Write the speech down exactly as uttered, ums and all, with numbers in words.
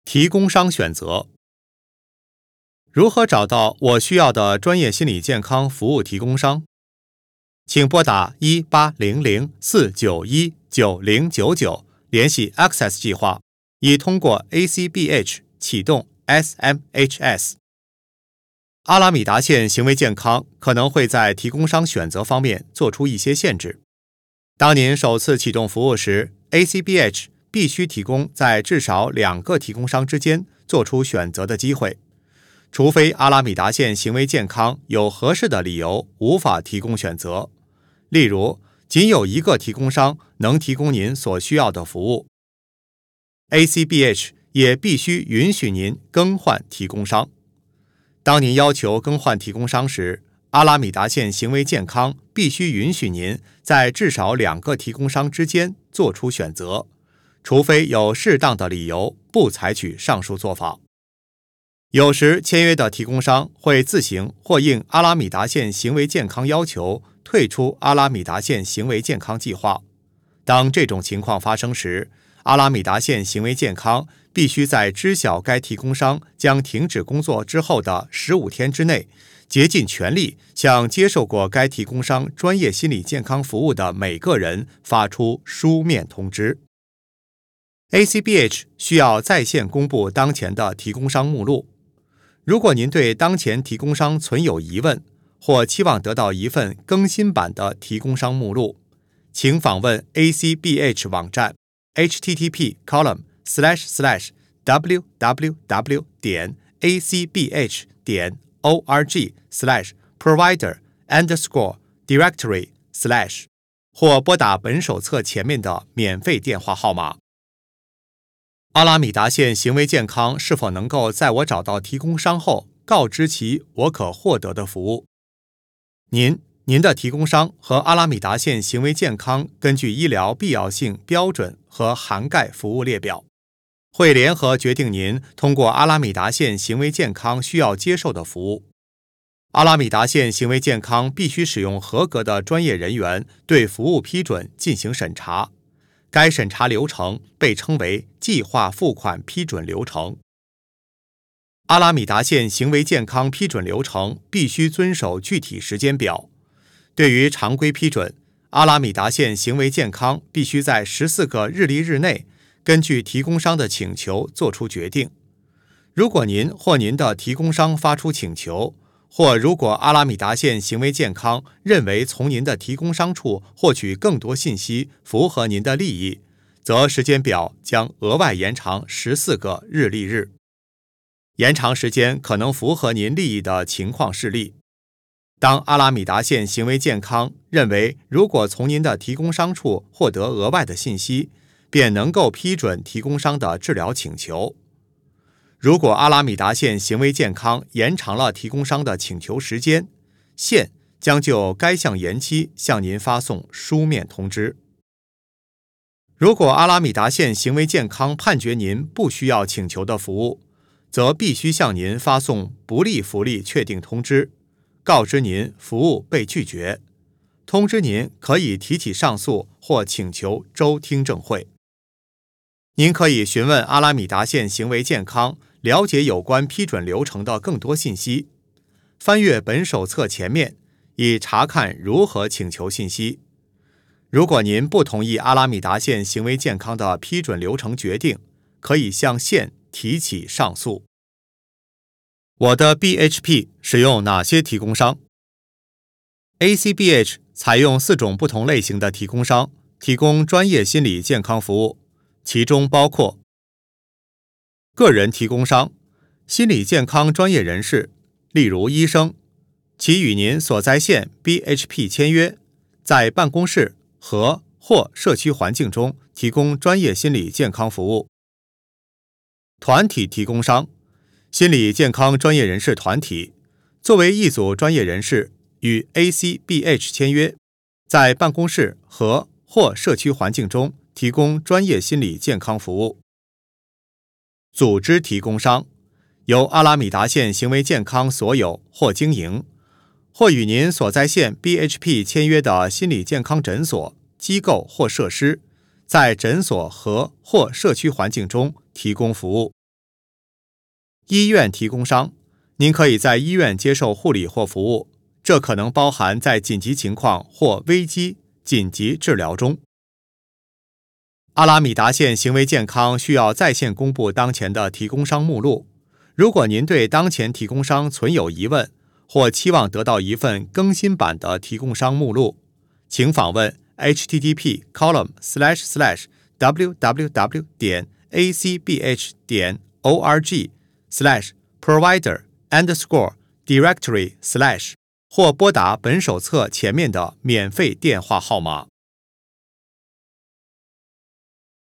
提供商选择。如何找到我需要的专业心理健康服务提供商？请拨打一八零零四九一九零九九联系 Access 计划，以通过 A C B H 启动 S M H S。 阿拉米达线行为健康可能会在提供商选择方面做出一些限制。当您首次启动服务时， A C B H 必须提供在至少两个提供商之间做出选择的机会，除非阿拉米达线行为健康有合适的理由无法提供选择，例如仅有一个提供商能提供您所需要的服务。 A C B H 也必须允许您更换提供商。当您要求更换提供商时，阿拉米达线行为健康必须允许您在至少两个提供商之间做出选择，除非有适当的理由不采取上述做法。有时签约的提供商会自行或应阿拉米达线行为健康要求退出阿拉米达线行为健康计划。当这种情况发生时，阿拉米达线行为健康必须在知晓该提供商将停止工作之后的十五天之内，竭尽全力向接受过该提供商专业心理健康服务的每个人发出书面通知。 A C B H 需要在线公布当前的提供商目录。如果您对当前提供商存有疑问，或期望得到一份更新版的提供商目录，请访问 A C B H 网站 h t t p colon slash slash w w w 点 a c b h 点 org slash provider underscore directory slash 或拨打本手册前面的免费电话号码。阿拉米达线行为健康是否能够在我找到提供商后告知其我可获得的服务？您、您的提供商和阿拉米达线行为健康根据医疗必要性标准和涵盖服务列表，会联合决定您通过阿拉米达线行为健康需要接受的服务。阿拉米达线行为健康必须使用合格的专业人员对服务批准进行审查，该审查流程被称为计划付款批准流程。阿拉米达线行为健康批准流程必须遵守具体时间表。对于常规批准，阿拉米达线行为健康必须在十四个日历日内根据提供商的请求作出决定。如果您或您的提供商发出请求，或如果阿拉米达线行为健康认为从您的提供商处获取更多信息符合您的利益，则时间表将额外延长十四个日历日。延长时间可能符合您利益的情况事例。当阿拉米达线行为健康认为如果从您的提供商处获得额外的信息，便能够批准提供商的治疗请求。如果阿拉米达线行为健康延长了提供商的请求时间，线将就该项延期向您发送书面通知。如果阿拉米达线行为健康判决您不需要请求的服务，则必须向您发送不利福利确定通知，告知您服务被拒绝，通知您可以提起上诉或请求州听证会。您可以询问阿拉米达线行为健康，了解有关批准流程的更多信息。翻阅本手册前面，以查看如何请求信息。如果您不同意阿拉米达线行为健康的批准流程决定，可以向线提起上诉。我的 B H P 使用哪些提供商？ A C B H 采用四种不同类型的提供商，提供专业心理健康服务，其中包括个人提供商、心理健康专业人士，例如医生，其与您所在县 B H P 签约，在办公室和或社区环境中提供专业心理健康服务。团体提供商，心理健康专业人士团体，作为一组专业人士与 A C B H 签约，在办公室和或社区环境中提供专业心理健康服务。组织提供商，由阿拉米达县行为健康所有或经营，或与您所在县 B H P 签约的心理健康诊所、机构或设施，在诊所和或社区环境中提供服务。 医院提供商，您可以在医院接受护理或服务，这可能包含在紧急情况或危机紧急治疗中。阿拉米达县行为健康需要在线公布当前的提供商目录。如果您对当前提供商存有疑问，或期望得到一份更新版的提供商目录，请访问 h t t p colon slash slash w w w 点 a c b h 点 org slash provider underscore directory slash 或拨打本手册前面的免费电话号码。